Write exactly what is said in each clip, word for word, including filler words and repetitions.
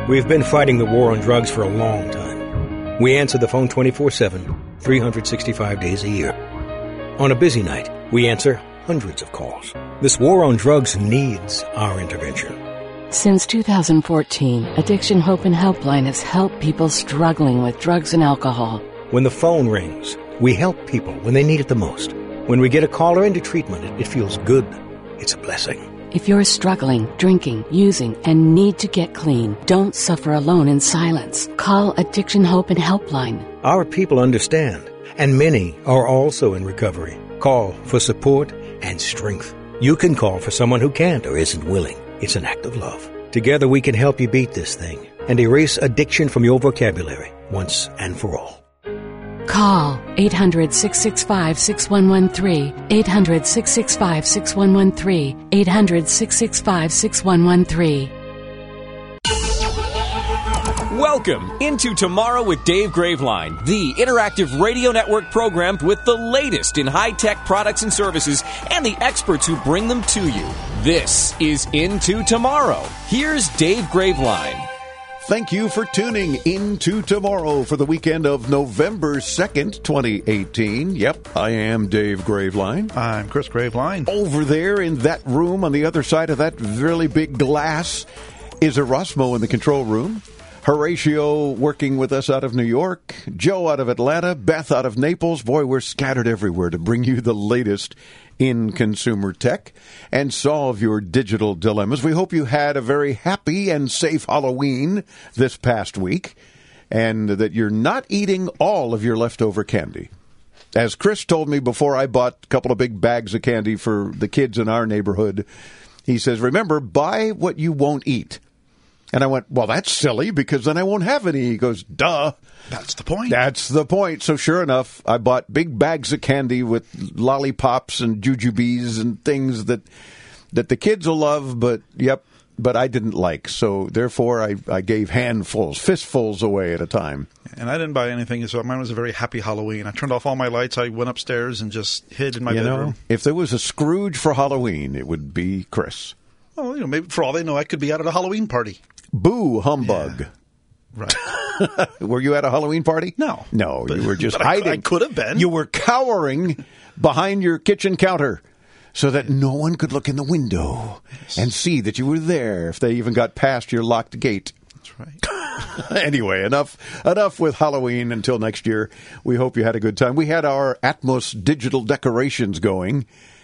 We've been fighting the war on drugs for a long time. We answer the phone twenty-four seven, three hundred sixty-five days a year. On a busy night, we answer hundreds of calls. This war on drugs needs our intervention. Since two thousand fourteen, Addiction Hope and Helpline has helped people struggling with drugs and alcohol. When the phone rings, we help people when they need it the most. When we get a caller into treatment, it, it feels good. It's a blessing. If you're struggling, drinking, using, and need to get clean, don't suffer alone in silence. Call Addiction Hope and Helpline. Our people understand, and many are also in recovery. Call for support and strength. You can call for someone who can't or isn't willing. It's an act of love. Together we can help you beat this thing and erase addiction from your vocabulary once and for all. Call eight hundred, six six five, six one one three, eight hundred, six six five, six one one three, eight hundred, six six five, six one one three. Welcome into Tomorrow with Dave Graveline, the interactive radio network program with the latest in high-tech products and services and the experts who bring them to you. This is Into Tomorrow. Here's Dave Graveline. Thank you for tuning into Tomorrow for the weekend of November second, twenty eighteen. Yep, I am Dave Graveline. I'm Chris Graveline. Over there in that room on the other side of that really big glass is Erasmo in the control room. Horatio working with us out of New York, Joe out of Atlanta, Beth out of Naples. Boy, we're scattered everywhere to bring you the latest in consumer tech and solve your digital dilemmas. We hope you had a very happy and safe Halloween this past week and that you're not eating all of your leftover candy. As Chris told me before I bought a couple of big bags of candy for the kids in our neighborhood, he says, remember, buy what you won't eat. And I went, well, that's silly because then I won't have any. He goes, duh. That's the point. That's the point. So sure enough, I bought big bags of candy with lollipops and jujubes and things that that the kids will love, but yep, but I didn't like. So therefore, I, I gave handfuls, fistfuls away at a time. And I didn't buy anything, so mine was a very happy Halloween. I turned off all my lights. I went upstairs and just hid in my you bedroom. Know, if there was a Scrooge for Halloween, it would be Chris. Well, you know, maybe for all they know, I could be out at a Halloween party. Boo, humbug. Yeah. Right. Were you at a Halloween party? No. No, but, you were just but hiding. I, I could have been. You were cowering behind your kitchen counter so that no one could look in the window yes. and see that you were there if they even got past your locked gate. That's right. Anyway, enough enough with Halloween until next year. We hope you had a good time. We had our Atmos digital decorations going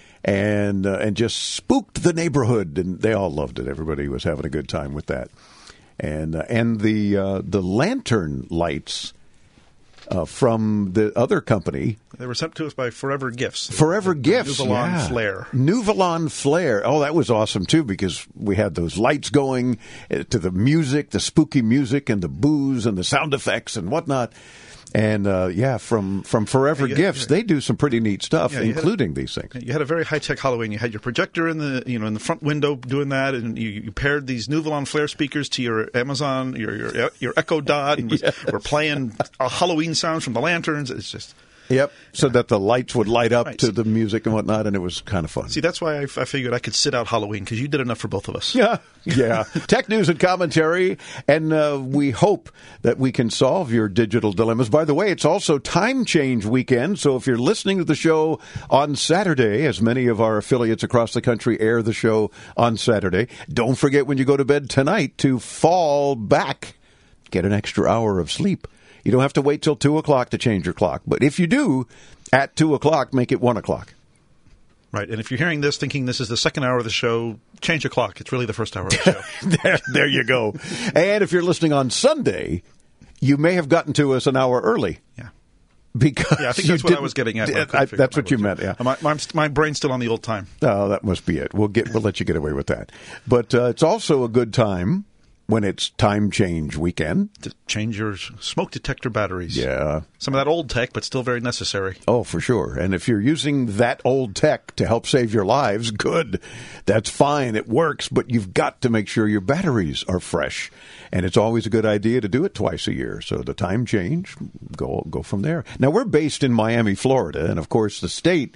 and uh, and just spooked the neighborhood, and they all loved it. Everybody was having a good time with that. And uh, and the uh, the lantern lights uh, from the other company. They were sent to us by Forever Gifts. Forever the, Gifts, the Nuvalon yeah. Flare. Nuvalon Flare. Oh, that was awesome, too, because we had those lights going to the music, the spooky music, and the boos and the sound effects and whatnot. And, uh, yeah, from, from Forever yeah, Gifts, yeah. they do some pretty neat stuff, yeah, including a, these things. You had a very high-tech Halloween. You had your projector in the you know in the front window doing that, and you, you paired these Nuvalon Flare speakers to your Amazon, your your, your Echo Dot, and yes. we're playing uh, Halloween sounds from the lanterns. It's just... Yep, so yeah. that the lights would light up right. to the music and whatnot, and it was kind of fun. See, that's why I, I figured I could sit out Halloween, because you did enough for both of us. Yeah, yeah. Tech news and commentary, and uh, we hope that we can solve your digital dilemmas. By the way, it's also time change weekend, so if you're listening to the show on Saturday, as many of our affiliates across the country air the show on Saturday, don't forget when you go to bed tonight to fall back. Get an extra hour of sleep. You don't have to wait till two o'clock to change your clock. But if you do, at two o'clock, make it one o'clock. Right. And if you're hearing this thinking this is the second hour of the show, change your clock. It's really the first hour of the show. there, there you go. And if you're listening on Sunday, you may have gotten to us an hour early. Yeah. Because yeah, I think that's what I was getting at. I, I, that's what you meant, yeah. My, my, my brain's still on the old time. Oh, that must be it. We'll get. We'll let you get away with that. But uh, it's also a good time when it's time change weekend. To change your smoke detector batteries. Yeah. Some of that old tech, but still very necessary. Oh, for sure. And if you're using that old tech to help save your lives, good. That's fine. It works. But you've got to make sure your batteries are fresh. And it's always a good idea to do it twice a year. So the time change, go go from there. Now, we're based in Miami, Florida. And, of course, the state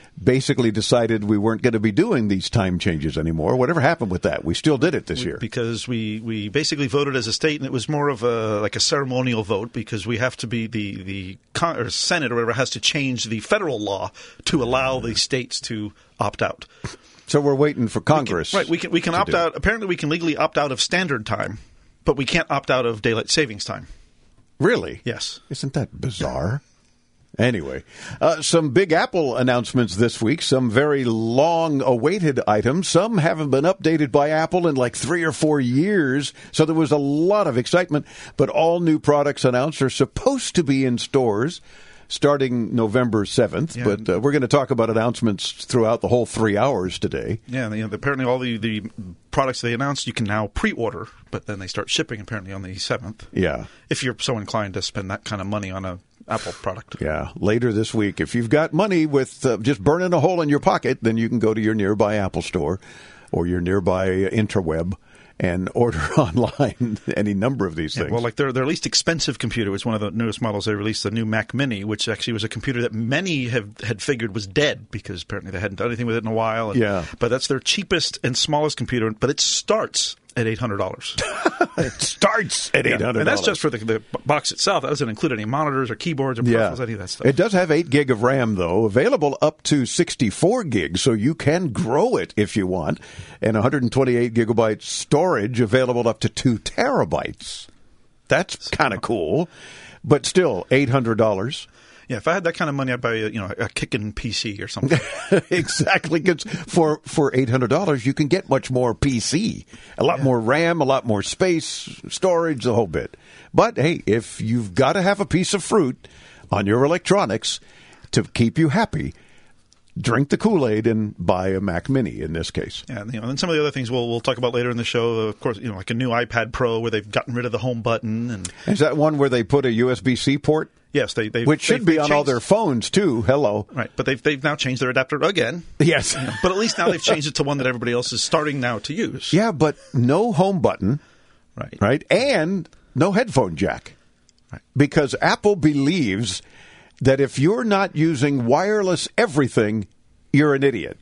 basically decided we weren't going to be doing these time changes anymore. Whatever happened with that? We still did it this year. Because we, we basically voted as a state, and it was more of a like a ceremonial vote because we have to be the, the con- or Senate or whatever has to change the federal law to allow the states to opt out. So we're waiting for Congress. We can, right. We can, we can opt out. Apparently, we can legally opt out of standard time, but we can't opt out of daylight savings time. Really? Yes. Isn't that bizarre? Anyway, uh, some big Apple announcements this week, some very long-awaited items. Some haven't been updated by Apple in like three or four years, so there was a lot of excitement. But all new products announced are supposed to be in stores starting November seventh. Yeah. But uh, we're going to talk about announcements throughout the whole three hours today. Yeah, you know, apparently all the, the products they announced you can now pre-order, but then they start shipping apparently on the seventh. Yeah. If you're so inclined to spend that kind of money on a Apple product. Yeah, later this week. If you've got money with uh, just burning a hole in your pocket, then you can go to your nearby Apple store or your nearby interweb and order online any number of these yeah, things. Well, like their their least expensive computer was one of the newest models they released, the new Mac Mini, which actually was a computer that many have had figured was dead because apparently they hadn't done anything with it in a while. And, yeah. But that's their cheapest and smallest computer, but it starts at eight hundred dollars. It starts at eight hundred dollars. Yeah. And that's just for the, the box itself. That doesn't include any monitors or keyboards or peripherals, yeah. any of that stuff. It does have eight gig of RAM, though, available up to sixty-four gigs, so you can grow it if you want, and one hundred twenty-eight gigabyte storage available up to two terabytes. That's kind of cool, but still eight hundred dollars. Yeah, if I had that kind of money, I'd buy a, you know, a kicking P C or something. Exactly, because for, for eight hundred dollars, you can get much more P C. A lot yeah. more RAM, a lot more space, storage, the whole bit. But, hey, if you've got to have a piece of fruit on your electronics to keep you happy, drink the Kool-Aid and buy a Mac Mini in this case. Yeah, you know, and some of the other things we'll we'll talk about later in the show. Of course, you know, like a new iPad Pro where they've gotten rid of the home button. And is that one where they put a U S B C port? Yes, they they which should they've, be they've on changed, all their phones too. Hello, right? But they've they've now changed their adapter again. Yes, you know, but at least now they've changed it to one that everybody else is starting now to use. Yeah, but no home button, right? Right, and no headphone jack, right? Because Apple believes that if you're not using wireless everything, you're an idiot.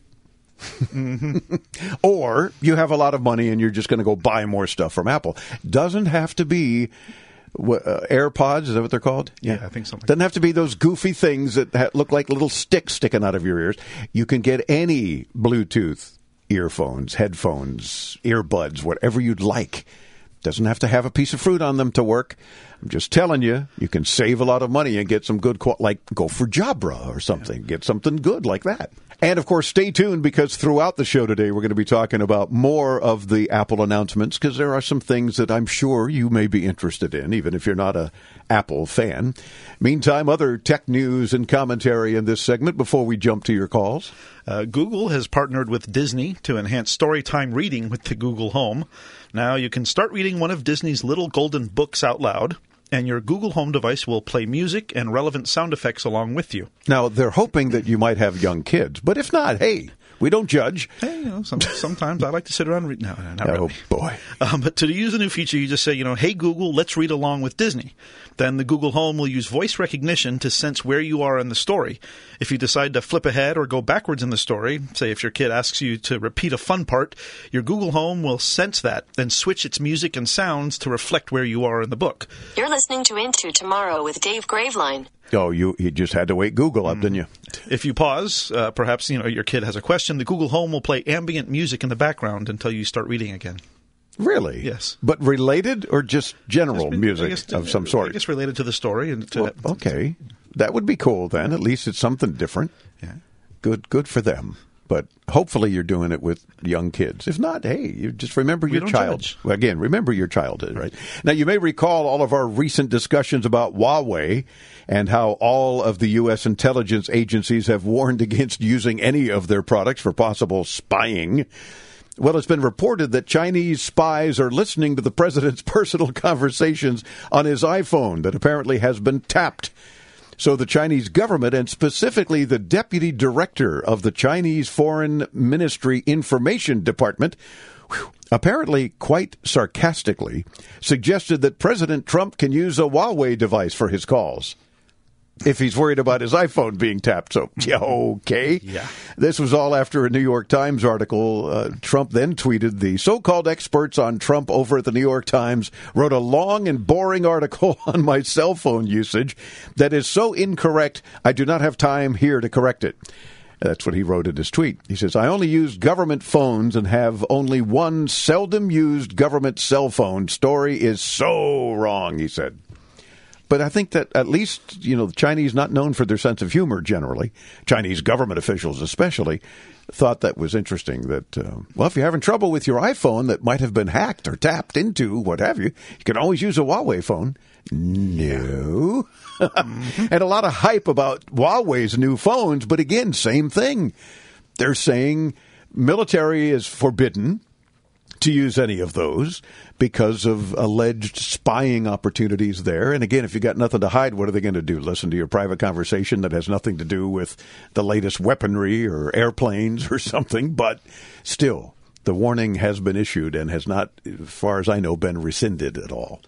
Mm-hmm. Or you have a lot of money and you're just going to go buy more stuff from Apple. Doesn't have to be uh, AirPods, is that what they're called? Yeah, yeah I think so. Like Doesn't have to be those goofy things that ha- look like little sticks sticking out of your ears. You can get any Bluetooth earphones, headphones, earbuds, whatever you'd like. Doesn't have to have a piece of fruit on them to work. I'm just telling you, you can save a lot of money and get some good, qual- like go for Jabra or something. Get something good like that. And, of course, stay tuned because throughout the show today, we're going to be talking about more of the Apple announcements because there are some things that I'm sure you may be interested in, even if you're not a Apple fan. Meantime, other tech news and commentary in this segment before we jump to your calls. Uh, Google has partnered with Disney to enhance storytime reading with the Google Home. Now you can start reading one of Disney's little golden books out loud, and your Google Home device will play music and relevant sound effects along with you. Now, they're hoping that you might have young kids, but if not, hey, we don't judge. Hey, you know, some, sometimes I like to sit around and read. No, no, not oh, really. boy. Um, but to use a new feature, you just say, you know, hey, Google, let's read along with Disney. Then the Google Home will use voice recognition to sense where you are in the story. If you decide to flip ahead or go backwards in the story, say if your kid asks you to repeat a fun part, your Google Home will sense that and switch its music and sounds to reflect where you are in the book. You're listening to Into Tomorrow with Dave Graveline. Oh, you you just had to wake Google up, mm. didn't you? If you pause, uh, perhaps you know your kid has a question, the Google Home will play ambient music in the background until you start reading again. Really? Yes. But related or just general just, music guess, of some sort? I guess related to the story. And to well, okay. That would be cool then. At least it's something different. Yeah. Good good for them. But hopefully you're doing it with young kids. If not, hey, you just remember we your don't child. Judge. Well, again, remember your childhood, right? Now, you may recall all of our recent discussions about Huawei and how all of the U S intelligence agencies have warned against using any of their products for possible spying. Well, it's been reported that Chinese spies are listening to the president's personal conversations on his iPhone that apparently has been tapped. So the Chinese government, and specifically the deputy director of the Chinese Foreign Ministry Information Department, whew, apparently quite sarcastically, suggested that President Trump can use a Huawei device for his calls. if he's worried about his iPhone being tapped. So, yeah, okay. Yeah. This was all after a New York Times article. Uh, Trump then tweeted, the so-called experts on Trump over at the New York Times wrote a long and boring article on my cell phone usage that is so incorrect, I do not have time here to correct it. That's what he wrote in his tweet. He says, I only use government phones and have only one seldom used government cell phone. Story is so wrong, he said. But I think that at least, you know, the Chinese, not known for their sense of humor generally, Chinese government officials especially, thought that was interesting that, uh, well, if you're having trouble with your iPhone that might have been hacked or tapped into, what have you, you can always use a Huawei phone. No. Mm-hmm. And a lot of hype about Huawei's new phones, but again, same thing. They're saying military is forbidden to use any of those because of alleged spying opportunities there. And again, if you got nothing to hide, what are they going to do? Listen to your private conversation that has nothing to do with the latest weaponry or airplanes or something. But still, the warning has been issued and has not, as far as I know, been rescinded at all.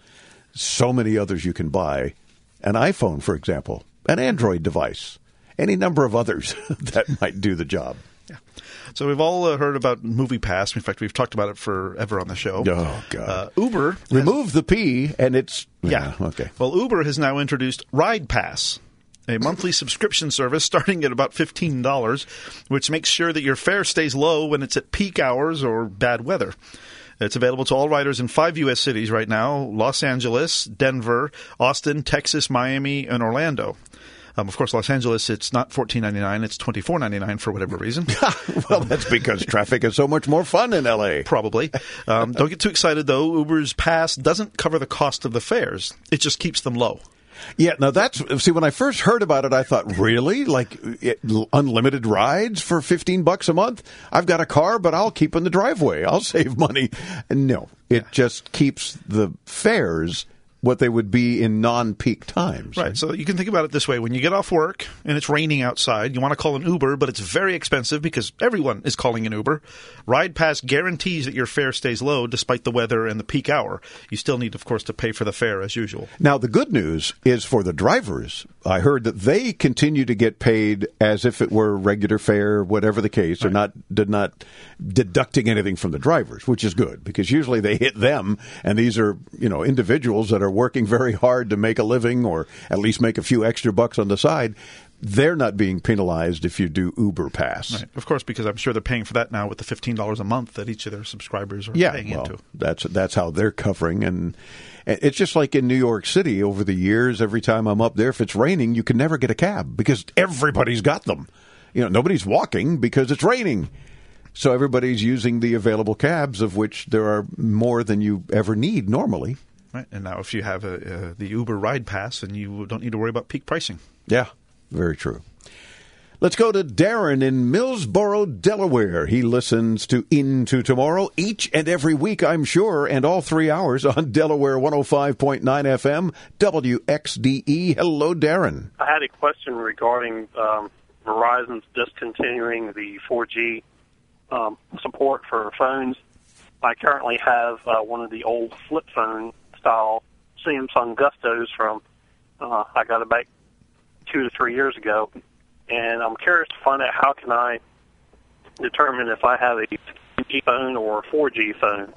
So many others you can buy. An iPhone, for example, an Android device, any number of others that might do the job. Yeah. So we've all uh, heard about MoviePass. In fact, we've talked about it forever on the show. Oh, God. Uh, Uber. Remove has, the P and it's... Yeah. yeah. Okay. Well, Uber has now introduced RidePass, a monthly subscription service starting at about fifteen dollars, which makes sure that your fare stays low when it's at peak hours or bad weather. It's available to all riders in five U S cities right now: Los Angeles, Denver, Austin, Texas, Miami, and Orlando. Um, of course, Los Angeles, it's not fourteen ninety-nine, it's twenty-four ninety-nine for whatever reason. Well, that's because traffic is so much more fun in L A. Probably. Um, don't get too excited, though. Uber's pass doesn't cover the cost of the fares. It just keeps them low. Yeah, now that's, see, when I first heard about it, I thought, really? Like, it, unlimited rides for fifteen bucks a month? I've got a car, but I'll keep in the driveway. I'll save money. And no, it yeah. just keeps the fares what they would be in non-peak times. Right. So you can think about it this way. When you get off work and it's raining outside, you want to call an Uber, but it's very expensive because everyone is calling an Uber. RidePass guarantees that your fare stays low despite the weather and the peak hour. You still need, of course, to pay for the fare as usual. Now, the good news is for the drivers. I heard that they continue to get paid as if it were regular fare, whatever the case. They're not, did not deducting anything from the drivers, which is good because usually they hit them, and these are, you know, individuals that are working very hard to make a living or at least make a few extra bucks on the side. They're not being penalized if you do Uber Pass. Right. Of course, because I'm sure they're paying for that now with the fifteen dollars a month that each of their subscribers are yeah, paying well, into. That's, that's how they're covering. And it's just like in New York City over the years, every time I'm up there, if it's raining, you can never get a cab because everybody's got them. You know, nobody's walking because it's raining. So everybody's using the available cabs, of which there are more than you ever need normally. Right, and now if you have a, uh, the Uber Ride Pass, then you don't need to worry about peak pricing. Yeah, very true. Let's go to Darren in Millsboro, Delaware. He listens to Into Tomorrow each and every week, I'm sure, and all three hours on Delaware one oh five point nine F M, W X D E. Hello, Darren. I had a question regarding um, Verizon's discontinuing the four G um, support for phones. I currently have uh, one of the old flip phone style Samsung Gustos from uh, I got it back two to three years ago, and I'm curious to find out how can I determine if I have a three G phone or a four G phone,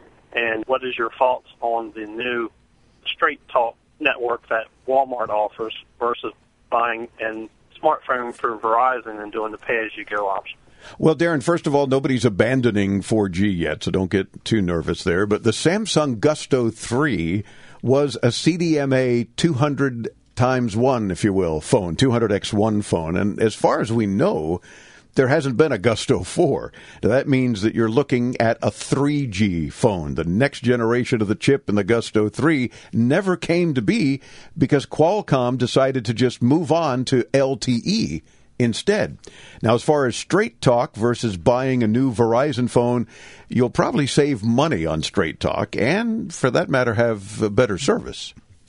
and what is your thoughts on the new Straight Talk network that Walmart offers versus buying a smartphone for Verizon and doing the pay-as-you-go option? Well, Darren, first of all, nobody's abandoning four G yet, so don't get too nervous there. But the Samsung Gusto three was a C D M A two hundred times one, if you will, phone, two hundred by one phone. And as far as we know, there hasn't been a Gusto four. Now, that means that you're looking at a three G phone. The next generation of the chip in the Gusto three never came to be because Qualcomm decided to just move on to L T E instead. Now, as far as Straight Talk versus buying a new Verizon phone, you'll probably save money on Straight Talk and, for that matter, have better service.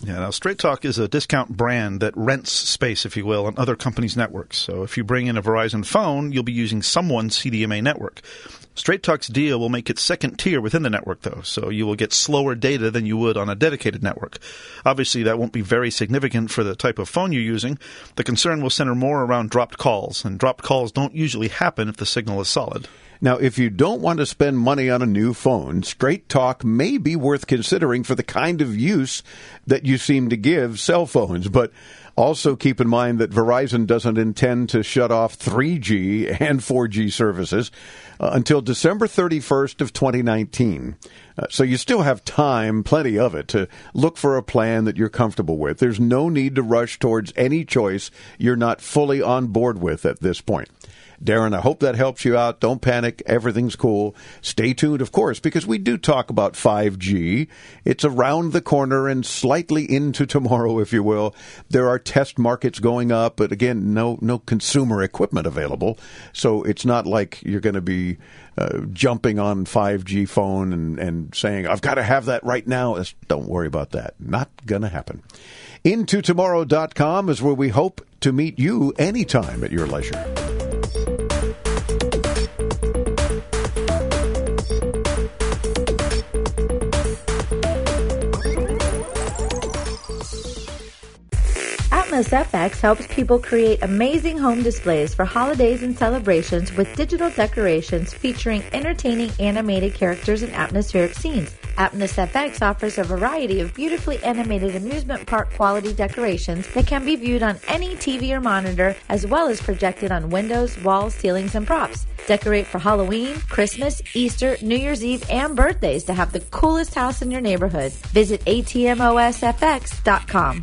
Yeah, now Straight Talk is a discount brand that rents space, if you will, on other companies' networks. So if you bring in a Verizon phone, you'll be using someone's C D M A network. Straight Talk's deal will make it second tier within the network, though, so you will get slower data than you would on a dedicated network. Obviously, that won't be very significant for the type of phone you're using. The concern will center more around dropped calls, and dropped calls don't usually happen if the signal is solid. Now, if you don't want to spend money on a new phone, Straight Talk may be worth considering for the kind of use that you seem to give cell phones. But also keep in mind that Verizon doesn't intend to shut off three G and four G services uh, until December thirty-first of twenty nineteen. Uh, so you still have time, plenty of it, to look for a plan that you're comfortable with. There's no need to rush towards any choice you're not fully on board with at this point. Darren, I hope that helps you out. Don't panic. Everything's cool. Stay tuned, of course, because we do talk about five G. It's around the corner and slightly into tomorrow, if you will. There are test markets going up, but again, no no consumer equipment available. So it's not like you're going to be uh, jumping on five G phone and, and saying, I've got to have that right now. Don't worry about that. Not going to happen. into tomorrow dot com is where we hope to meet you anytime at your leisure. Atmos F X helps people create amazing home displays for holidays and celebrations with digital decorations featuring entertaining animated characters and atmospheric scenes. Atmos F X offers a variety of beautifully animated amusement park quality decorations that can be viewed on any T V or monitor, as well as projected on windows, walls, ceilings, and props. Decorate for Halloween, Christmas, Easter, New Year's Eve, and birthdays to have the coolest house in your neighborhood. Visit A T M O S F X dot com.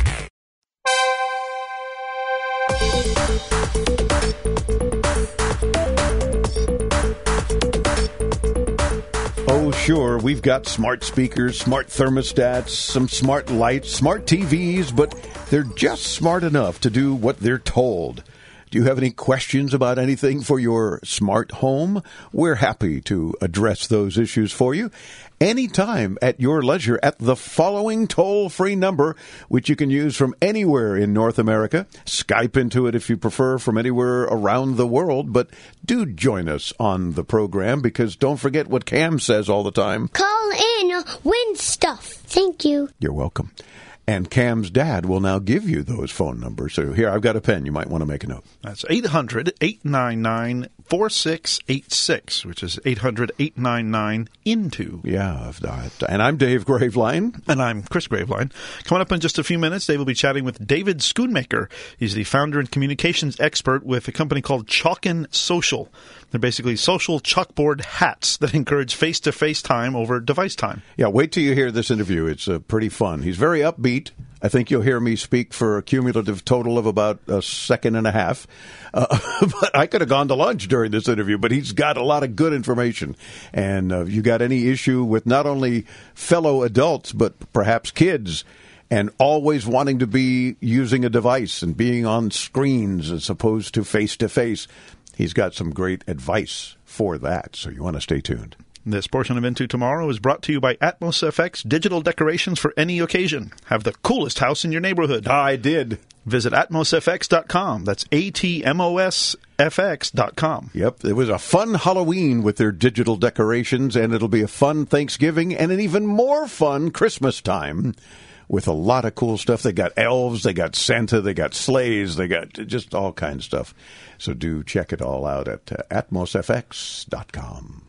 Oh, sure, we've got smart speakers, smart thermostats, some smart lights, smart T Vs, but they're just smart enough to do what they're told. Do you have any questions about anything for your smart home? We're happy to address those issues for you anytime at your leisure at the following toll-free number, which you can use from anywhere in North America. Skype into it if you prefer from anywhere around the world, but do join us on the program because don't forget what Cam says all the time. Call in, win stuff. Thank you. You're welcome. And Cam's dad will now give you those phone numbers. So here, I've got a pen. You might want to make a note. That's eight hundred, eight nine nine, four six eight six, which is eight hundred, eight nine nine, into. Yeah, and I'm Dave Graveline. And I'm Chris Graveline. Coming up in just a few minutes, Dave will be chatting with David Schoonmaker. He's the founder and communications expert with a company called Chalkin Social. They're basically social chalkboard hats that encourage face-to-face time over device time. Yeah, wait till you hear this interview. It's uh, pretty fun. He's very upbeat. I think you'll hear me speak for a cumulative total of about a second and a half. Uh, but I could have gone to lunch during this interview, but he's got a lot of good information. And uh, you got any issue with not only fellow adults, but perhaps kids, and always wanting to be using a device and being on screens as opposed to face-to-face, he's got some great advice for that, so you want to stay tuned. This portion of Into Tomorrow is brought to you by Atmos F X digital decorations for any occasion. Have the coolest house in your neighborhood. I did. Visit Atmos F X dot com. That's A T M O S F X dot com. Yep, it was a fun Halloween with their digital decorations, and it'll be a fun Thanksgiving and an even more fun Christmas time with a lot of cool stuff. They got elves, they got Santa, they got sleighs, they got just all kinds of stuff. So do check it all out at uh, Atmos F X dot com.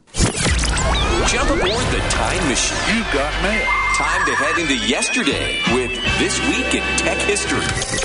Jump aboard the time machine. You've got mail. Time to head into yesterday with This Week in Tech History.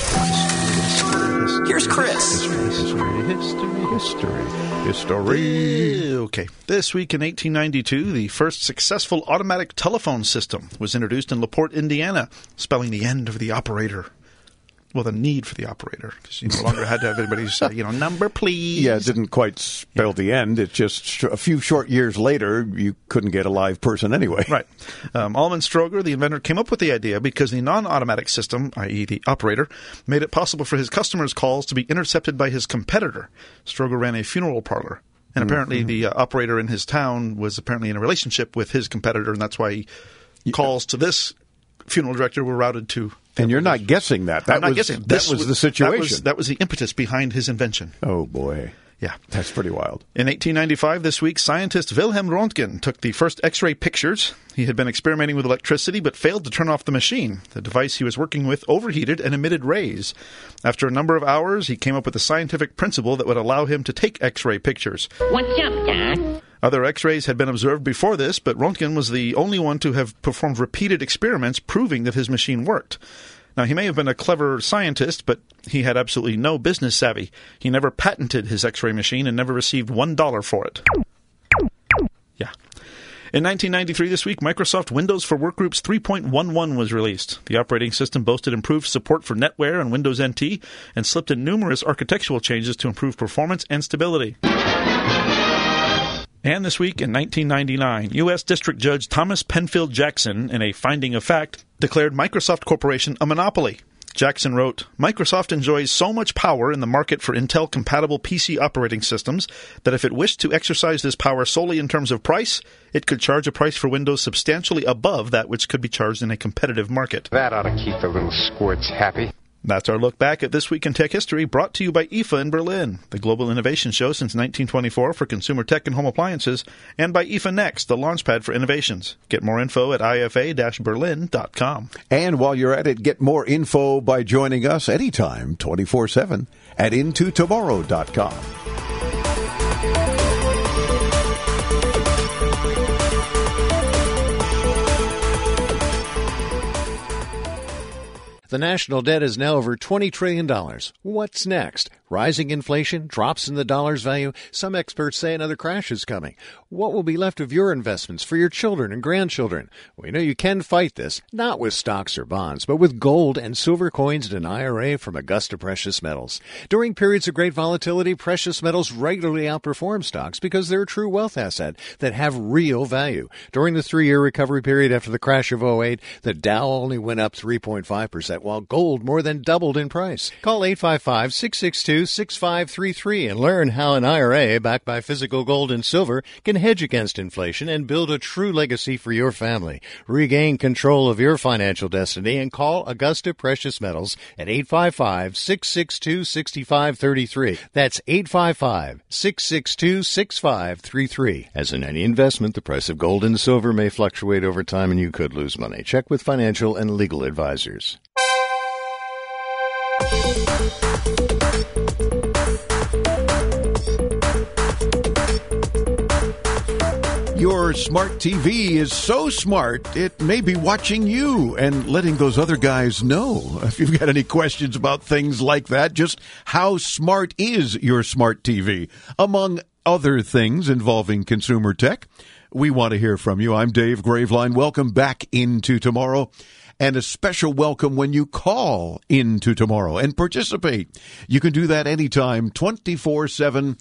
Here's Chris. History, history, history, history. Okay. This week in eighteen ninety-two, the first successful automatic telephone system was introduced in LaPorte, Indiana, spelling the end of the operator. Well, the need for the operator, because you no longer had to have anybody say, you know, number, please. Yeah, it didn't quite spell yeah. the end. It's just sh- a few short years later, you couldn't get a live person anyway. Right. Um, Alman Stroger, the inventor, came up with the idea because the non-automatic system, that is the operator, made it possible for his customers' calls to be intercepted by his competitor. Stroger ran a funeral parlor. And apparently mm-hmm. the uh, operator in his town was apparently in a relationship with his competitor, and that's why he yeah. calls to this funeral director were routed to. And you're not guessing that. That I'm not was guessing. that This was the situation. That was, that was the impetus behind his invention. Oh boy. Yeah. That's pretty wild. In eighteen ninety-five, this week, scientist Wilhelm Röntgen took the first X-ray pictures. He had been experimenting with electricity but failed to turn off the machine. The device he was working with overheated and emitted rays. After a number of hours, he came up with a scientific principle that would allow him to take X-ray pictures. What's up, Doc? Other X-rays had been observed before this, but Röntgen was the only one to have performed repeated experiments proving that his machine worked. Now, he may have been a clever scientist, but he had absolutely no business savvy. He never patented his X-ray machine and never received one dollar for it. Yeah. In nineteen ninety-three, this week, Microsoft Windows for Workgroups three point eleven was released. The operating system boasted improved support for NetWare and Windows N T and slipped in numerous architectural changes to improve performance and stability. And this week, in nineteen ninety-nine, U S District Judge Thomas Penfield Jackson, in a finding of fact, declared Microsoft Corporation a monopoly. Jackson wrote, Microsoft enjoys so much power in the market for Intel-compatible P C operating systems that if it wished to exercise this power solely in terms of price, it could charge a price for Windows substantially above that which could be charged in a competitive market. That ought to keep the little squirts happy. That's our look back at This Week in Tech History, brought to you by I F A in Berlin, the global innovation show since nineteen twenty-four for consumer tech and home appliances, and by I F A Next, the launchpad for innovations. Get more info at I F A dash berlin dot com. And while you're at it, get more info by joining us anytime, twenty-four seven, at into tomorrow dot com. The national debt is now over twenty trillion dollars. What's next? Rising inflation, drops in the dollar's value. Some experts say another crash is coming. What will be left of your investments for your children and grandchildren? We know you can fight this, not with stocks or bonds, but with gold and silver coins in an I R A from Augusta Precious Metals. During periods of great volatility, precious metals regularly outperform stocks because they're a true wealth asset that have real value. During the three-year recovery period after the crash of oh eight, the Dow only went up three point five percent, while gold more than doubled in price. Call eight five five, six six two, six five three three and learn how an I R A backed by physical gold and silver can hedge against inflation and build a true legacy for your family. Regain control of your financial destiny and call Augusta Precious Metals at eight five five, six six two, six five three three. That's eight five five, six six two, six five three three. As in any investment, the price of gold and silver may fluctuate over time and you could lose money. Check with financial and legal advisors. Your smart T V is so smart, it may be watching you and letting those other guys know. If you've got any questions about things like that, just how smart is your smart T V? Among other things involving consumer tech, we want to hear from you. I'm Dave Graveline. Welcome back into Tomorrow. And a special welcome when you call into Tomorrow and participate. You can do that anytime, twenty-four seven,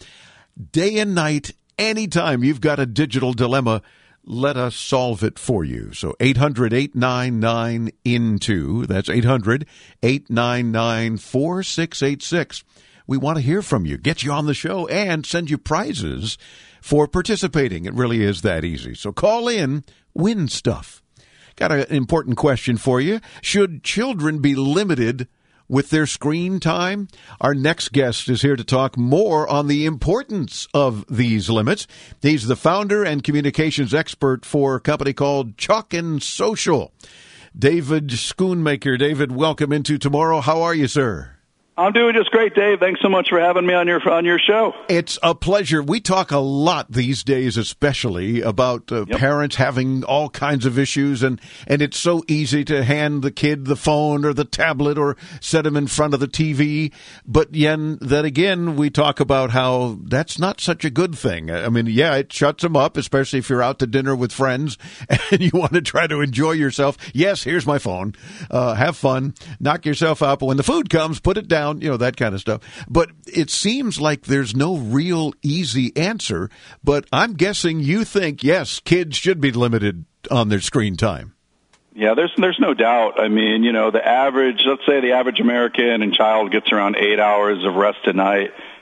day and night, anytime you've got a digital dilemma. Let us solve it for you. So eight hundred, eight nine nine, into. That's eight hundred, eight nine nine, four six eight six. We want to hear from you, get you on the show, and send you prizes for participating. It really is that easy. So call in, win stuff. Got an important question for you. Should children be limited with their screen time? Our next guest is here to talk more on the importance of these limits. He's the founder and communications expert for a company called Chalk and Social. David Schoonmaker. David, welcome into Tomorrow. How are you, sir? I'm doing just great, Dave. Thanks so much for having me on your on your show. It's a pleasure. We talk a lot these days, especially about uh, yep. parents having all kinds of issues, and, and it's so easy to hand the kid the phone or the tablet or set him in front of the T V. But then, then again, we talk about how that's not such a good thing. I mean, yeah, it shuts them up, especially if you're out to dinner with friends and you want to try to enjoy yourself. Yes, here's my phone. Uh, have fun. Knock yourself out. But when the food comes, put it down. You know, that kind of stuff. But it seems like there's no real easy answer. But I'm guessing you think, yes, kids should be limited on their screen time. Yeah, there's there's no doubt. I mean, you know, the average, let's say the average American and child gets around eight hours of rest a night.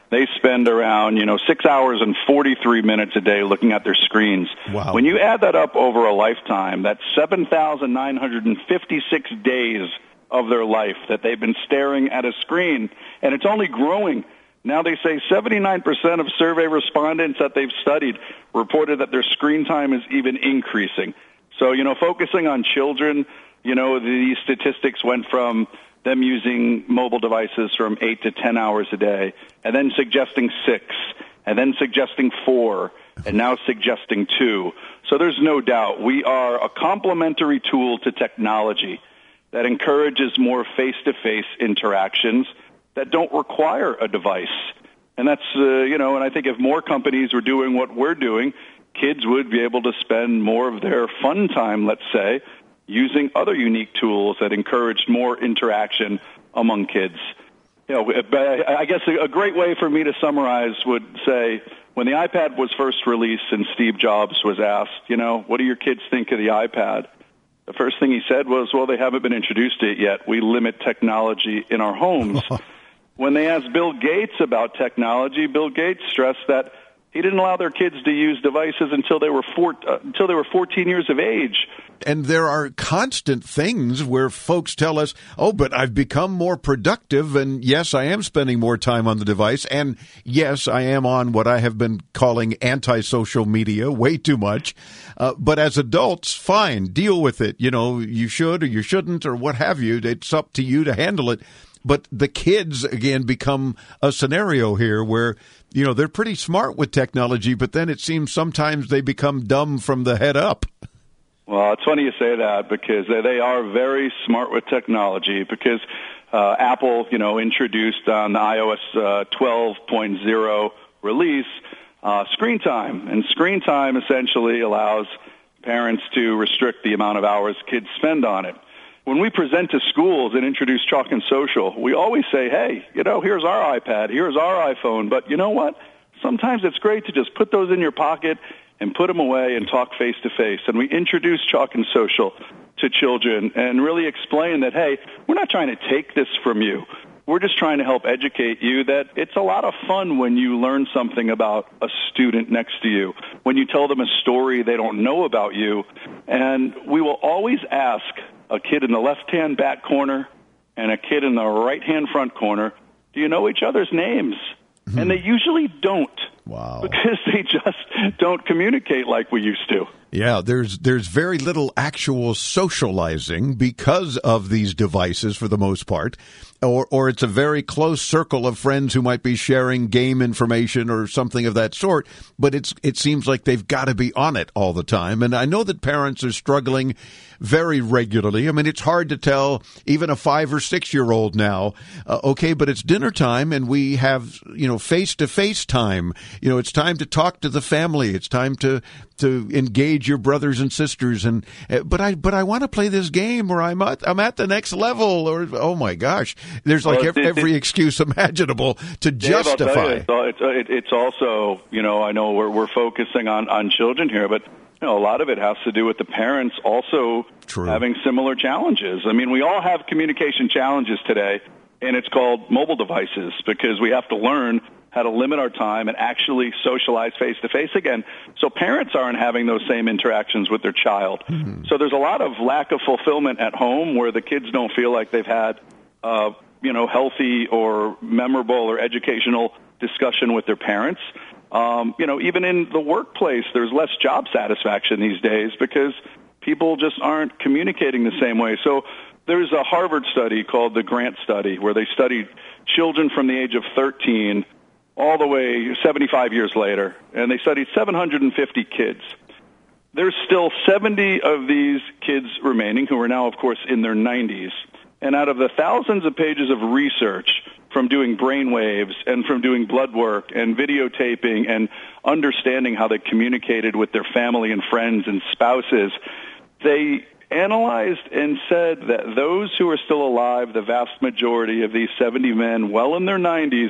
they spend around, you know, six hours and forty-three minutes a day looking at their screens. Wow. When you add that up over a lifetime, that's seven thousand nine hundred fifty-six days of their life that they've been staring at a screen, and it's only growing. Now they say seventy-nine percent of survey respondents that they've studied reported that their screen time is even increasing. So, you know, focusing on children, you know, these statistics went from them using mobile devices from eight to ten hours a day, and then suggesting six, and then suggesting four, and now suggesting two. So there's no doubt we are a complementary tool to technology that encourages more face-to-face interactions that don't require a device. And that's, uh, you know, and I think if more companies were doing what we're doing, kids would be able to spend more of their fun time, let's say, using other unique tools that encouraged more interaction among kids. You know, I guess a great way for me to summarize would say, when the iPad was first released and Steve Jobs was asked, you know, what do your kids think of the iPad? The first thing he said was, well, they haven't been introduced to it yet. We limit technology in our homes. When they asked Bill Gates about technology, Bill Gates stressed that he didn't allow their kids to use devices until they were four, uh, until they were fourteen years of age. And there are constant things where folks tell us, oh, but I've become more productive, and yes, I am spending more time on the device, and yes, I am on what I have been calling anti-social media way too much. Uh, but as adults, fine, deal with it. You know, you should or you shouldn't or what have you. It's up to you to handle it. But the kids, again, become a scenario here where, you know, they're pretty smart with technology, but then it seems sometimes they become dumb from the head up. Well, it's funny you say that because they are very smart with technology because uh, Apple, you know, introduced on the iOS uh, twelve point oh release uh, screen time. And screen time essentially allows parents to restrict the amount of hours kids spend on it. When we present to schools and introduce Chalk and Social, we always say, hey, you know, here's our iPad, here's our iPhone, but you know what? Sometimes it's great to just put those in your pocket and put them away and talk face-to-face. And we introduce Chalk and Social to children and really explain that, hey, we're not trying to take this from you. We're just trying to help educate you that it's a lot of fun when you learn something about a student next to you, when you tell them a story they don't know about you. And we will always ask a kid in the left-hand back corner and a kid in the right-hand front corner, do you know each other's names? Mm-hmm. And they usually don't. Wow. Because they just don't communicate like we used to. Yeah, there's there's very little actual socializing because of these devices for the most part. Or or it's a very close circle of friends who might be sharing game information or something of that sort, but it's it seems like they've got to be on it all the time. And I know that parents are struggling very regularly. I mean, it's hard to tell even a five or six year old now, uh, okay, but it's dinner time and we have, you know, face to face time. You know, it's time to talk to the family. It's time to to engage your brothers and sisters. And uh, but I but I want to play this game, or I'm at, I'm at the next level, or oh my gosh, there's like well, every, every excuse imaginable to Dave, justify. You, it's, it's, it's also, you know, I know we're we're focusing on on children here, but you know, a lot of it has to do with the parents also True. having similar challenges. I mean, we all have communication challenges today, and it's called mobile devices because we have to learn how to limit our time and actually socialize face-to-face again. So parents aren't having those same interactions with their child. Mm-hmm. So there's a lot of lack of fulfillment at home where the kids don't feel like they've had, uh, you know, healthy or memorable or educational discussion with their parents. Um, you know, even in the workplace, there's less job satisfaction these days because people just aren't communicating the same way. So there's a Harvard study called the Grant Study where they studied children from the age of thirteen all the way seventy-five years later, and they studied seven hundred fifty kids. There's still seventy of these kids remaining who are now, of course, in their nineties. And out of the thousands of pages of research from doing brain waves and from doing blood work and videotaping and understanding how they communicated with their family and friends and spouses, they analyzed and said that those who are still alive, the vast majority of these seventy men, well in their nineties,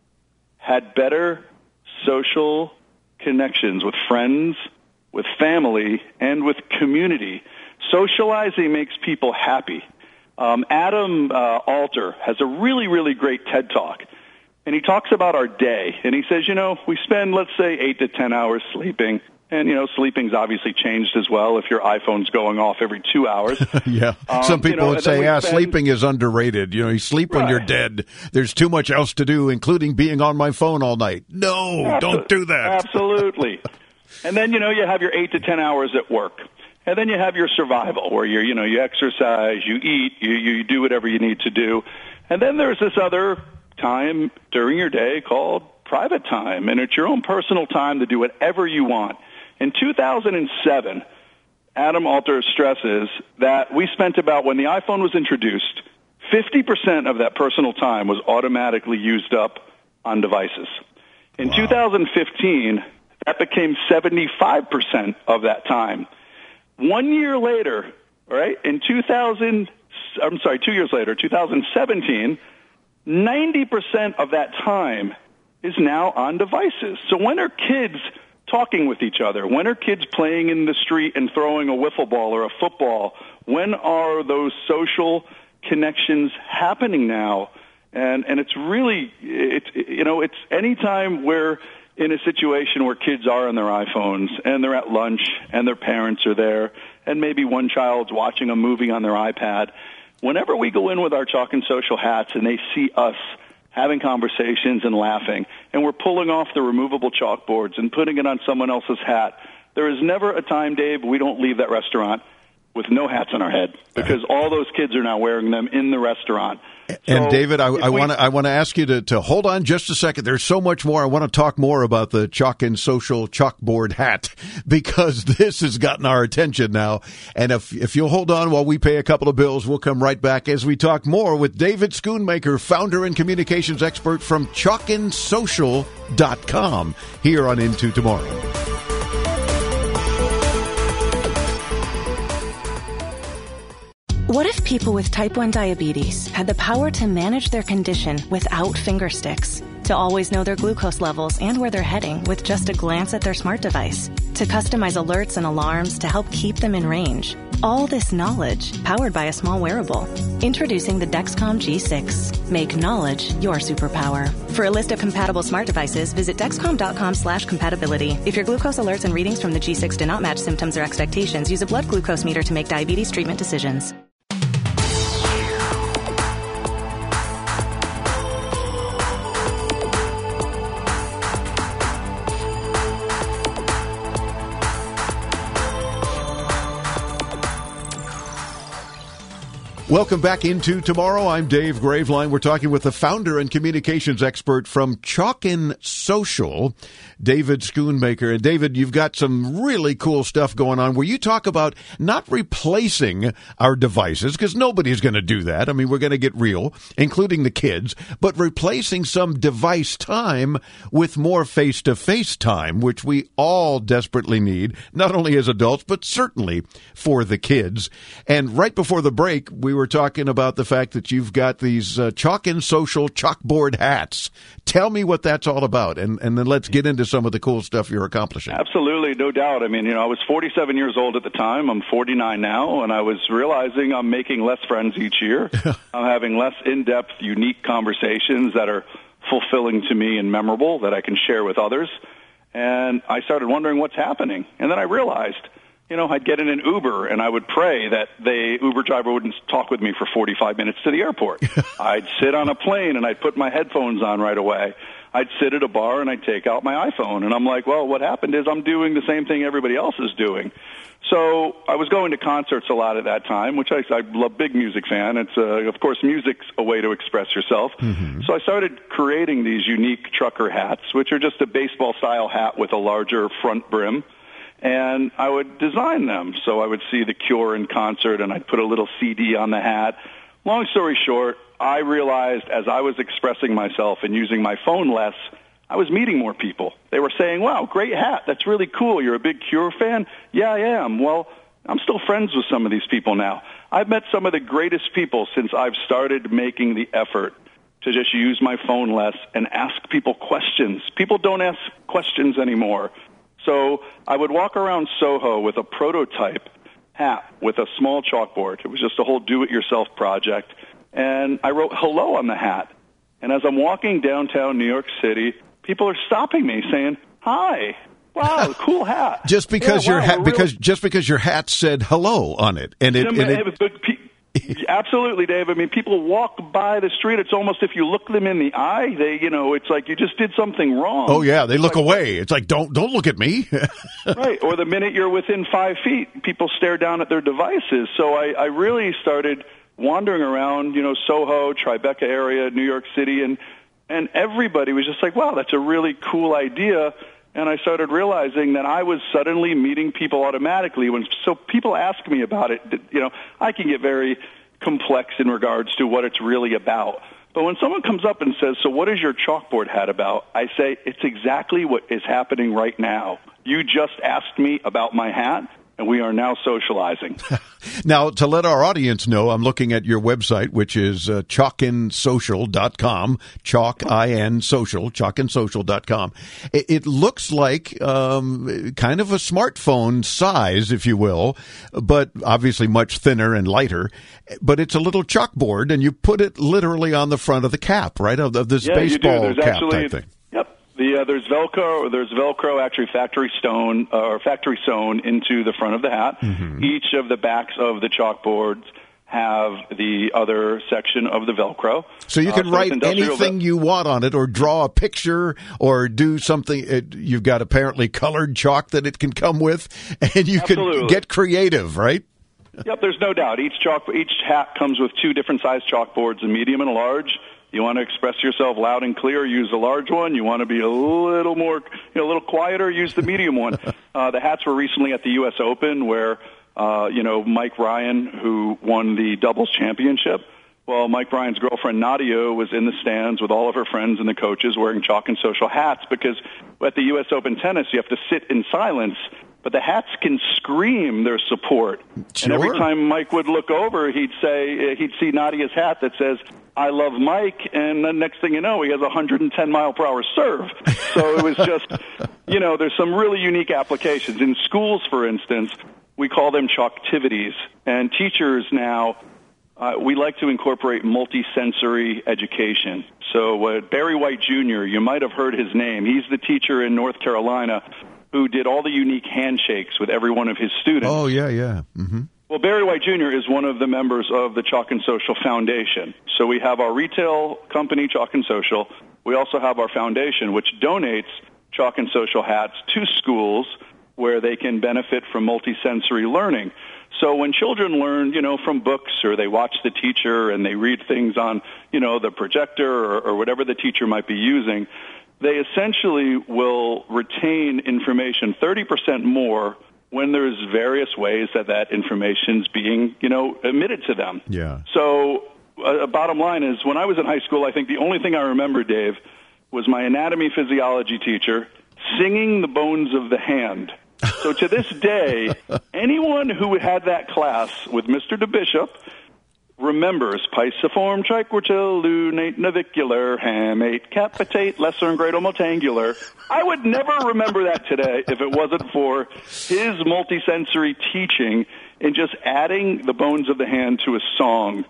had better social connections with friends, with family, and with community. Socializing makes people happy. Um, Adam uh, Alter has a really, really great TED Talk, and he talks about our day. And he says, you know, we spend, let's say, eight to ten hours sleeping. And, you know, sleeping's obviously changed as well if your iPhone's going off every two hours. yeah. Um, Some people you know, would say, yeah, spend... sleeping is underrated. You know, you sleep when right. you're dead. There's too much else to do, including being on my phone all night. No, Absol- don't do that. Absolutely. And then, you know, you have your eight to ten hours at work. And then you have your survival where you're, you know, you exercise, you eat, you, you do whatever you need to do. And then there's this other time during your day called private time. And it's your own personal time to do whatever you want. In two thousand seven, Adam Alter stresses that we spent about, when the iPhone was introduced, fifty percent of that personal time was automatically used up on devices. In wow. two thousand fifteen, that became seventy-five percent of that time. One year later, right, in two thousand, I'm sorry, two years later, two thousand seventeen, ninety percent of that time is now on devices. So when are kids talking with each other? When are kids playing in the street and throwing a wiffle ball or a football? When are those social connections happening now? And and it's really, it's, you know, it's any time we're in a situation where kids are on their iPhones and they're at lunch and their parents are there and maybe one child's watching a movie on their iPad. Whenever we go in with our Chalk and Social hats and they see us having conversations and laughing, and we're pulling off the removable chalkboards and putting it on someone else's hat, there is never a time, Dave, we don't leave that restaurant with no hats on our head, because all those kids are now wearing them in the restaurant. And so David, I, I want to I want to ask you to, to hold on just a second. There's so much more. I want to talk more about the Chalk and Social chalkboard hat, because this has gotten our attention now. And if if you'll hold on while we pay a couple of bills, we'll come right back as we talk more with David Schoonmaker, founder and communications expert from chalk and social dot com, here on Into Tomorrow. What if people with type one diabetes had the power to manage their condition without finger sticks? To always know their glucose levels and where they're heading with just a glance at their smart device? To customize alerts and alarms to help keep them in range? All this knowledge powered by a small wearable. Introducing the Dexcom G six. Make knowledge your superpower. For a list of compatible smart devices, visit Dexcom.com slash compatibility. If your glucose alerts and readings from the G six do not match symptoms or expectations, use a blood glucose meter to make diabetes treatment decisions. Welcome back into Tomorrow. I'm Dave Graveline. We're talking with the founder and communications expert from Chalk and Social, David Schoonmaker. And David, you've got some really cool stuff going on where you talk about not replacing our devices, because nobody's going to do that. I mean, we're going to get real, including the kids, but replacing some device time with more face-to-face time, which we all desperately need, not only as adults, but certainly for the kids. And right before the break, we were We're talking about the fact that you've got these uh, Chalk and Social chalkboard hats. Tell me what that's all about, and, and then let's get into some of the cool stuff you're accomplishing. Absolutely, no doubt. I mean, you know, I was forty-seven years old at the time. I'm forty-nine now, and I was realizing I'm making less friends each year. I'm having less in-depth, unique conversations that are fulfilling to me and memorable that I can share with others. And I started wondering what's happening. And then I realized, you know, I'd get in an Uber and I would pray that the Uber driver wouldn't talk with me for forty-five minutes to the airport. I'd sit on a plane and I'd put my headphones on right away. I'd sit at a bar and I'd take out my iPhone. And I'm like, well, what happened is I'm doing the same thing everybody else is doing. So I was going to concerts a lot at that time, which I, I'm a big music fan. It's, uh, of course, music's a way to express yourself. Mm-hmm. So I started creating these unique trucker hats, which are just a baseball-style hat with a larger front brim. And I would design them. So I would see The Cure in concert, and I'd put a little C D on the hat. Long story short, I realized as I was expressing myself and using my phone less, I was meeting more people. They were saying, wow, great hat. That's really cool. You're a big Cure fan? Yeah, I am. Well, I'm still friends with some of these people now. I've met some of the greatest people since I've started making the effort to just use my phone less and ask people questions. People don't ask questions anymore. So I would walk around Soho with a prototype hat with a small chalkboard. It was just a whole do-it-yourself project. And I wrote hello on the hat. And as I'm walking downtown New York City, people are stopping me saying, "Hi, wow, cool hat." Just because yeah, your wow, hat, really- because just because your hat said hello on it, and it, Yeah, and it but- but pe- absolutely, Dave. I mean, people walk by the street. It's almost if you look them in the eye, they, you know, it's like you just did something wrong. oh yeah, they look away. It's like don't don't look at me. Right. Or the minute you're within five feet, people stare down at their devices. So I, I really started wandering around, you know, Soho, Tribeca area, New York City, and and everybody was just like, wow, that's a really cool idea. And I started realizing that I was suddenly meeting people automatically. When so people ask me about it, you know, I can get very complex in regards to what it's really about. But when someone comes up and says, "So what is your chalkboard hat about?" I say, "It's exactly what is happening right now. You just asked me about my hat, and we are now socializing." Now, to let our audience know, I'm looking at your website, which is uh, chalkin social dot com, chalk, I N, social, chalkin social dot com. It, it looks like um, kind of a smartphone size, if you will, but obviously much thinner and lighter. But it's a little chalkboard, and you put it literally on the front of the cap, right, of, of this Yeah, you do. baseball There's cap actually- type thing. Yep. The, uh, there's Velcro. There's Velcro actually factory stone uh, or factory sewn into the front of the hat. Mm-hmm. Each of the backs of the chalkboards have the other section of the Velcro. So you Uh, can it's write industrial anything you want on it, or draw a picture, or do something. It, you've got apparently colored chalk that it can come with, and you Absolutely. can get creative, right? Yep, there's no doubt. Each chalk, each hat comes with two different size chalkboards, a medium and a large. You want to express yourself loud and clear, use the large one. You want to be a little more, you know, a little quieter, use the medium one. Uh, the hats were recently at the U S Open where, uh, you know, Mike Ryan, who won the doubles championship, well, Mike Ryan's girlfriend Nadia was in the stands with all of her friends and the coaches wearing Chalk and Social hats because at the U S Open tennis, you have to sit in silence. But the hats can scream their support. Sure. And every time Mike would look over, he'd say, he'd see Nadia's hat that says, "I love Mike," and the next thing you know, he has a one hundred ten mile per hour serve. So it was just, you know, there's some really unique applications. In schools, for instance, we call them chalktivities. And teachers now, uh, we like to incorporate multisensory education. So uh, Barry White Junior, you might have heard his name. He's the teacher in North Carolina who did all the unique handshakes with every one of his students. Oh, yeah, yeah. Mm-hmm. Well, Barry White Junior is one of the members of the Chalk and Social Foundation. So we have our retail company, Chalk and Social. We also have our foundation, which donates Chalk and Social hats to schools where they can benefit from multisensory learning. So when children learn, you know, from books or they watch the teacher and they read things on, you know, the projector or, or whatever the teacher might be using, they essentially will retain information thirty percent more when there's various ways that that information's being, you know, emitted to them. Yeah. So, uh, bottom line is, when I was in high school, I think the only thing I remember, Dave, was my anatomy physiology teacher singing the bones of the hand. So to this day, anyone who had that class with Mister DeBishop remembers pisiform, triquetral, lunate, navicular, hamate, capitate, lesser and greater multangular. I would never remember that today if it wasn't for his multisensory teaching in just adding the bones of the hand to a song.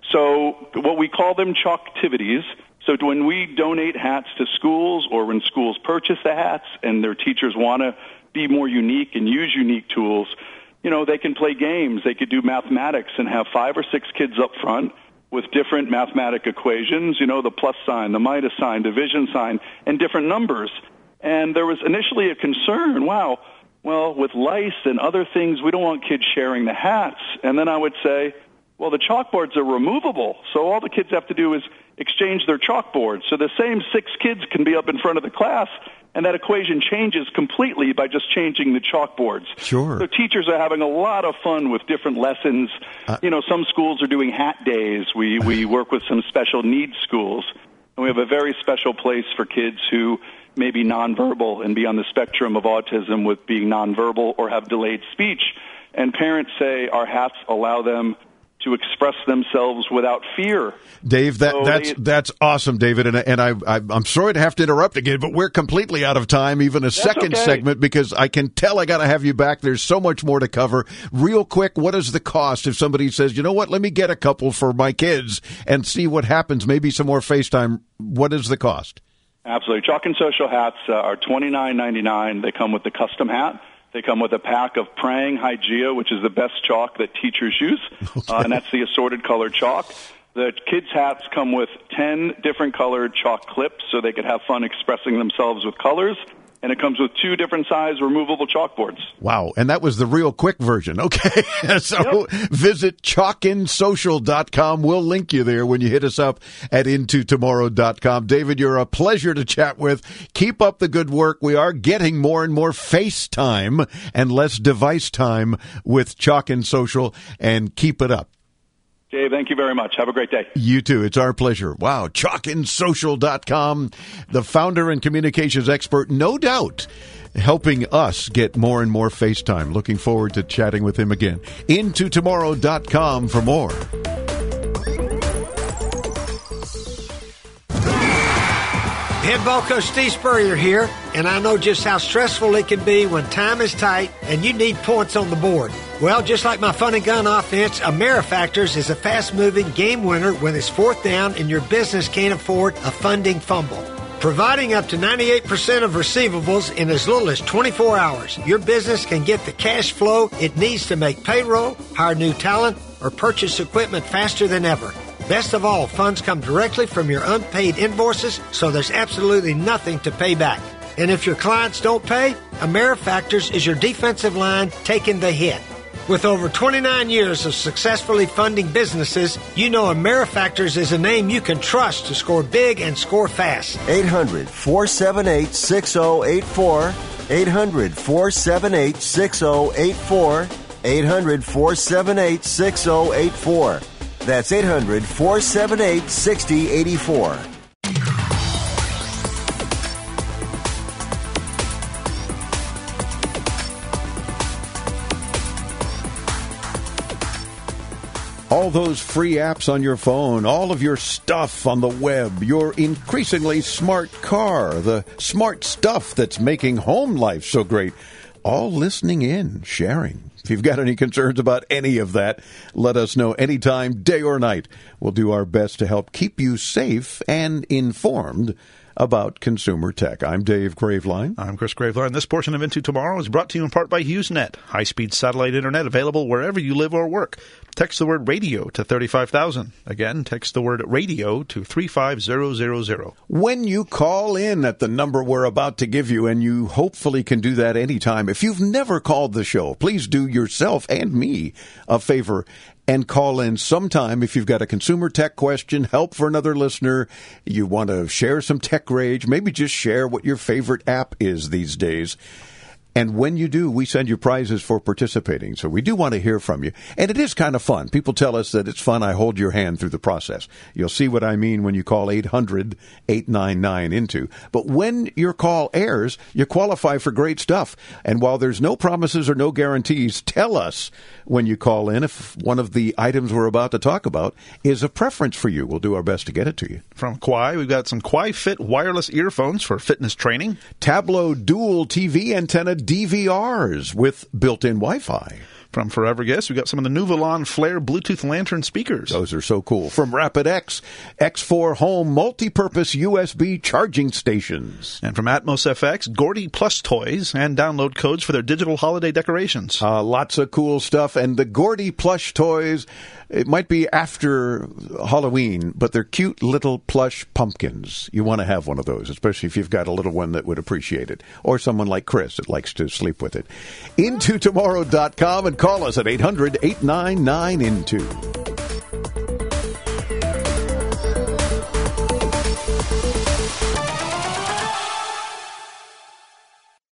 So what we call them chalktivities. So when we donate hats to schools or when schools purchase the hats and their teachers want to be more unique and use unique tools, you know, they can play games. They could do mathematics and have five or six kids up front with different mathematic equations, you know, the plus sign, the minus sign, division sign, and different numbers. And there was initially a concern, wow, well, with lice and other things, we don't want kids sharing the hats. And then I would say, well, the chalkboards are removable, so all the kids have to do is exchange their chalkboards. So the same six kids can be up in front of the class, and that equation changes completely by just changing the chalkboards. Sure. So teachers are having a lot of fun with different lessons. Uh, you know, some schools are doing hat days. We, we work with some special needs schools, and we have a very special place for kids who may be nonverbal and be on the spectrum of autism with being nonverbal or have delayed speech. And parents say our hats allow them to express themselves without fear. Dave, that, so that's they, that's awesome, David, and, and I, I, I'm sorry to have to interrupt again, but we're completely out of time, even a second okay. segment, because I can tell I got to have you back. There's so much more to cover. Real quick, what is the cost if somebody says, you know what, let me get a couple for my kids and see what happens, maybe some more FaceTime. What is the cost? Absolutely. Chalk and Social hats uh, are twenty-nine ninety-nine. They come with the custom hat. They come with a pack of Prang Hygeia, which is the best chalk that teachers use, okay. uh, and that's the assorted colored chalk. The kids' hats come with ten different colored chalk clips, so they could have fun expressing themselves with colors. And it comes with two different size removable chalkboards. Wow, and that was the real quick version. Okay, so yep. Visit chalk in social dot com. We'll link you there when you hit us up at into tomorrow dot com. David, you're a pleasure to chat with. Keep up the good work. We are getting more and more FaceTime and less device time with Chalk and Social, and keep it up. Dave, thank you very much. Have a great day. You too. It's our pleasure. Wow. chalk in social dot com, the founder and communications expert, no doubt, helping us get more and more FaceTime. Looking forward to chatting with him again. into tomorrow dot com for more. Head ball coach Steve Spurrier here, and I know just how stressful it can be when time is tight and you need points on the board. Well, just like my fun and gun offense, AmeriFactors is a fast-moving game winner when it's fourth down and your business can't afford a funding fumble. Providing up to ninety-eight percent of receivables in as little as twenty-four hours, your business can get the cash flow it needs to make payroll, hire new talent, or purchase equipment faster than ever. Best of all, funds come directly from your unpaid invoices, so there's absolutely nothing to pay back. And if your clients don't pay, AmeriFactors is your defensive line taking the hit. With over twenty-nine years of successfully funding businesses, you know AmeriFactors is a name you can trust to score big and score fast. eight hundred, four seven eight, six oh eight four. eight hundred, four seven eight, six oh eight four. eight hundred, four seven eight, six oh eight four. That's eight hundred, four seven eight, six oh eight four. All those free apps on your phone, all of your stuff on the web, your increasingly smart car, the smart stuff that's making home life so great, all listening in, sharing. If you've got any concerns about any of that, let us know anytime, day or night. We'll do our best to help keep you safe and informed about consumer tech. I'm Dave Graveline. I'm Chris Graveline. This portion of Into Tomorrow is brought to you in part by HughesNet, high-speed satellite internet available wherever you live or work. Text the word radio to thirty-five thousand. Again, text the word radio to three five zero zero zero. When you call in at the number we're about to give you, and you hopefully can do that anytime, if you've never called the show, please do yourself and me a favor and call in sometime if you've got a consumer tech question, help for another listener, you want to share some tech rage, maybe just share what your favorite app is these days. And when you do, we send you prizes for participating. So we do want to hear from you. And it is kind of fun. People tell us that it's fun. I hold your hand through the process. You'll see what I mean when you call eight hundred, eight nine nine, into. But when your call airs, you qualify for great stuff. And while there's no promises or no guarantees, tell us when you call in if one of the items we're about to talk about is a preference for you. We'll do our best to get it to you. From Qi, we've got some Qi Fit wireless earphones for fitness training. Tableau dual T V antenna D V Rs with built-in Wi-Fi. From Forever Guest, we got some of the Nuvalon Flare Bluetooth Lantern speakers. Those are so cool. From RapidX, X four Home multi-purpose U S B charging stations. And from Atmos F X, Gordy Plus toys and download codes for their digital holiday decorations. Uh, lots of cool stuff. And the Gordy plush toys, it might be after Halloween, but they're cute little plush pumpkins. You want to have one of those, especially if you've got a little one that would appreciate it. Or someone like Chris that likes to sleep with it. into tomorrow dot com and call us at eight hundred, eight nine nine, into.